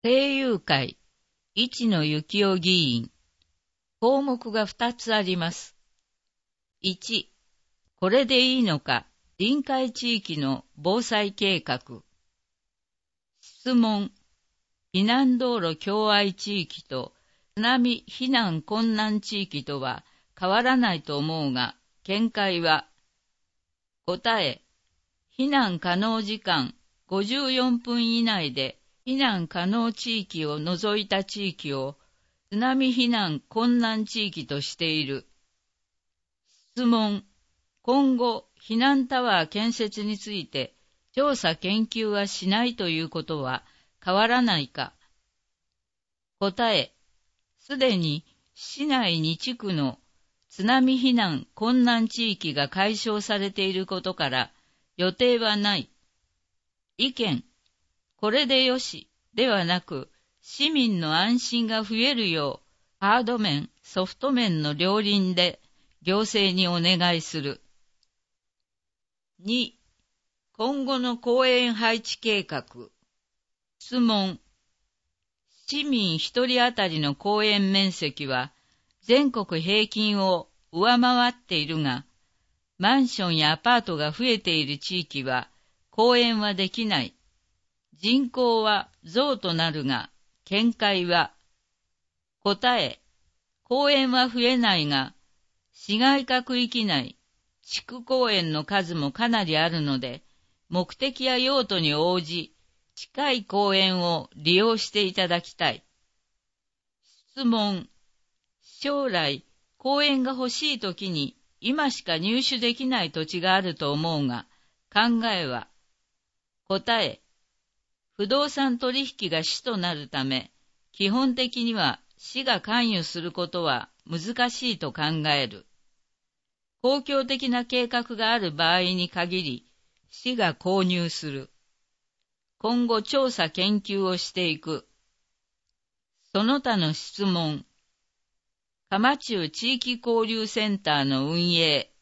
声優会、市野幸男議員。項目が2つあります。1、これでいいのか、臨海地域の防災計画。質問、避難道路共愛地域と津波避難困難地域とは変わらないと思うが、見解は。答え、避難可能時間54分以内で避難可能地域を除いた地域を津波避難困難地域としている。質問、今後避難タワー建設について調査研究はしないということは変わらないか。答え、すでに市内2地区の津波避難困難地域が解消されていることから予定はない。意見、これでよしではなく、市民の安心が増えるようハード面、ソフト面の両輪で行政にお願いする。2、今後の公園配置計画。質問、市民一人当たりの公園面積は全国平均を上回っているが、マンションやアパートが増えている地域は公園はできない。人口は増となるが、見解は。答え、公園は増えないが、市街化区域内、地区公園の数もかなりあるので、目的や用途に応じ、近い公園を利用していただきたい。質問、将来、公園が欲しいときに今しか入手できない土地があると思うが、考えは。答え、不動産取引が主となるため、基本的には市が関与することは難しいと考える。公共的な計画がある場合に限り、市が購入する。今後調査研究をしていく。その他の質問。蒲中地域交流センターの運営。